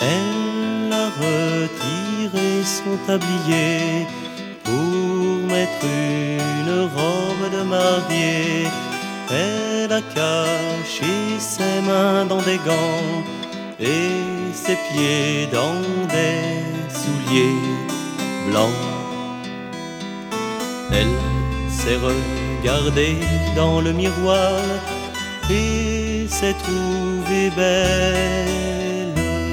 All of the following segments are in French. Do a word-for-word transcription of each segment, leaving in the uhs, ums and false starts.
Elle a retiré son tablier pour mettre une robe de mariée. Elle a caché ses mains dans des gants et ses pieds dans des souliers blancs. Elle s'est regardée dans le miroir et s'est trouvée belle.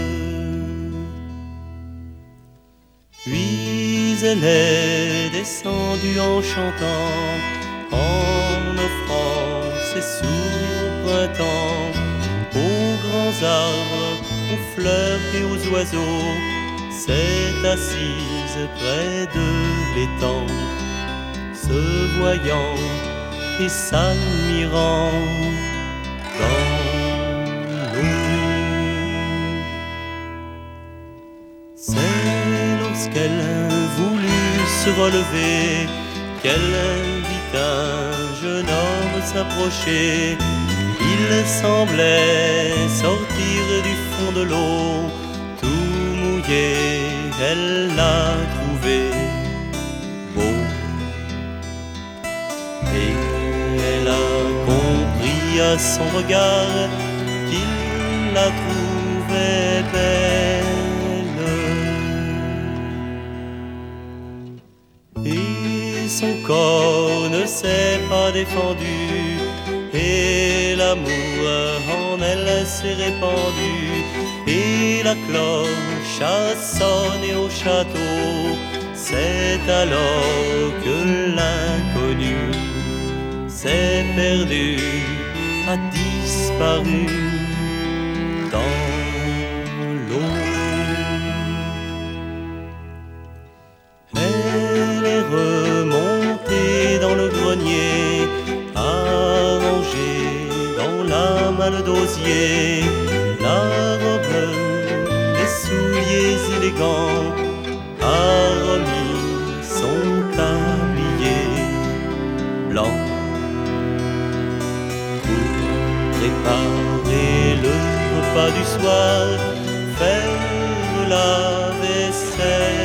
Puis elle est descendue en chantant, en offrant ses sourires au printemps, aux grands arbres, aux fleurs et aux oiseaux. S'est assise près de l'étang, se voyant et s'admirant dans l'eau. C'est lorsqu'elle voulut se relever qu'elle vit un jeune homme s'approcher. Il semblait sortir du fond de l'eau, tout mouillé, elle l'a trouvé beau. Et elle a compris à son regard qu'il la trouvait belle. Et son corps ne s'est pas défendu, et l'amour en elle s'est répandu. Et la cloche a sonné au château, c'est alors que l'inconnu s'est perdu, a disparu dans l'eau. Elle est remontée dans le grenier, arrangée dans la malle d'osier, la robe, les souliers élégants, a remis son tablier blanc. Pour préparer le repas du soir, faire la vaisselle,